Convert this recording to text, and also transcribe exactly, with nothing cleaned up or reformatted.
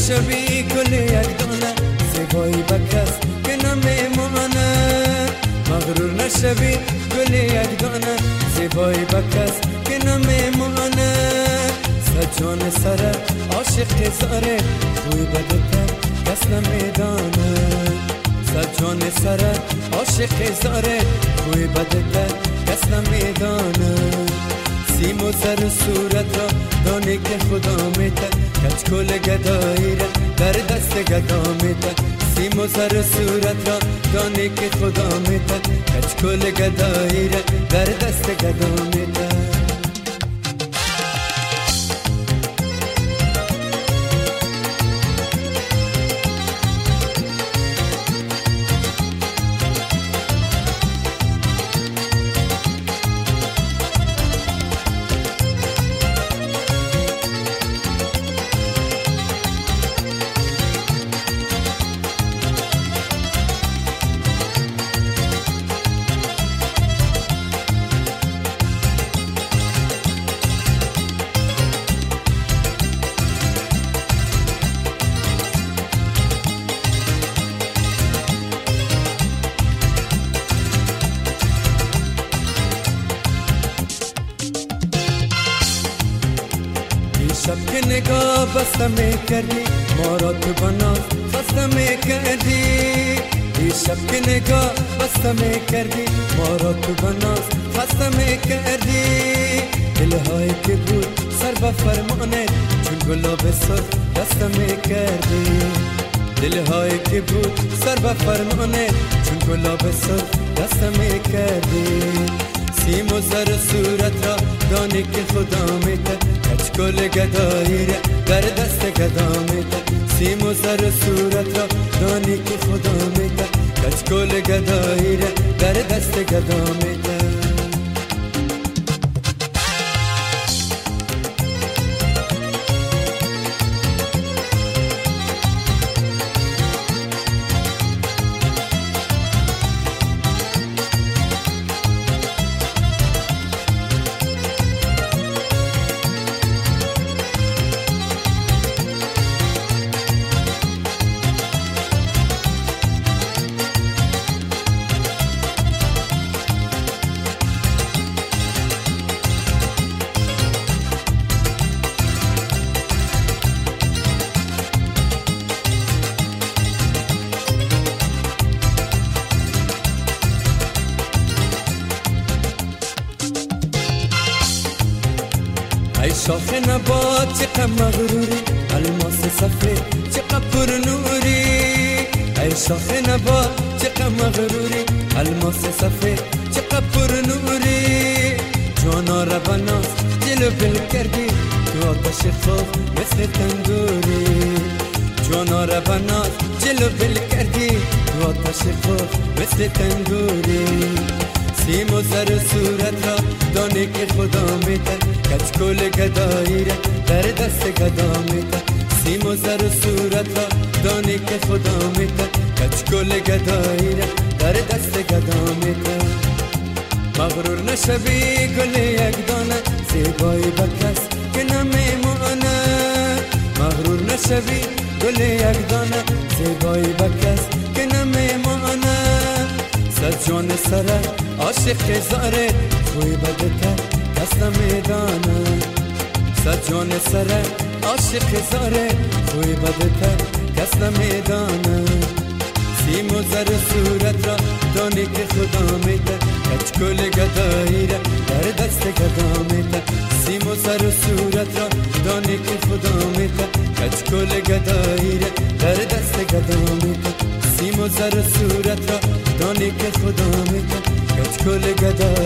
نشوی گل یک دانه زیبایی به کس که نمیمانه مغرور نشوی گل یک دانه زیبایی به کس که نمیمانه صد جان سره عاشق زاره خوی بده تر کس نمیدانه صد جان سره عاشق زاره خوی بده تر کس نمیدانه سیم و زر صورت را دانی که خدا میته کچ کل گدایی را در دست گدا میته سیم و زر صورت را دانی که خدا میته کچ کل گدایی را در دست گدا میته شب که نگاه بسته میکردی ما را تو بناز خسته میکردی ای شب که نگاه بسته میکردی ما را تو بناز خسته میکردی دلهایی که بود سر به فرمانه چون گلاب سرخ دسته میکردی دلهایی که بود سر به فرمانه چون گلاب سرخ دسته میکردی سیم و زر صورت را دانی که خدا میته کچ کل گدایی را در دست گدا میته سیم و زر صورت را دانی که خدا میته کچ کل گدایی را در دست گدا میته ای شاخ نبات چقدر مغروری الماس سفید چقدر پر نوری ای شاخ نبات چقدر مغروری الماس سفید چقدر پر نوری جانا را بناز جلو بل کردی تو آتش خوف مثل تندوری جانا را بناز جلو بل کردی تو آتش خوف مثل تندوری سیم و زر صورت را دانی که خدا میته کچ کل گدایی را در دست گدا میته سیم و زر صورت را دانی که خدا میته کچ کل گدایی را در دست گدا میته مغرور نشوی گل یک دانه زیبایی به کس که نمیمانه مغرور نشوی گل یک دانه زیبایی به کس که نمیمانه صد جان سره عاشق زاره خوی بده تر کس نمیدانه صد جان سره عاشق زاره خوی بده تر کس نمیدانه سیم و زر صورت را دانی که خدا میته کچ کل گدایی را در دست گدا میته سیم و زر صورت را دانی که خدا میته کچ کل گدایی را در دست گدا میته سیم و زر صورت را دانی که خدا میته کچ کل گدایی